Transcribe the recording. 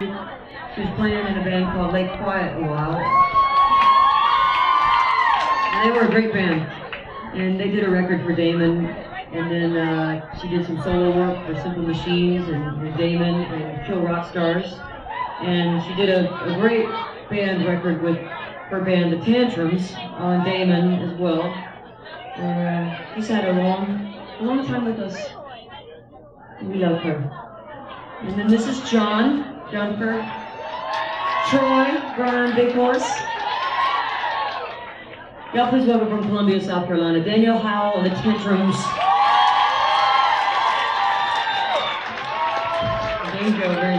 She was playing in a band called Lake Quiet a while. And they were a great band. And they did a record for Damon. And then she did some solo work for Simple Machines and Damon and Kill Rock Stars. And she did a great band record with her band, The Tantrums, on Damon as well. And she's had a long time with us. We love her. And then this is John Jumper, Troy, Brian Big Horse. Y'all please welcome from Columbia, South Carolina, Danielle Howell and the Tantrums. There you go.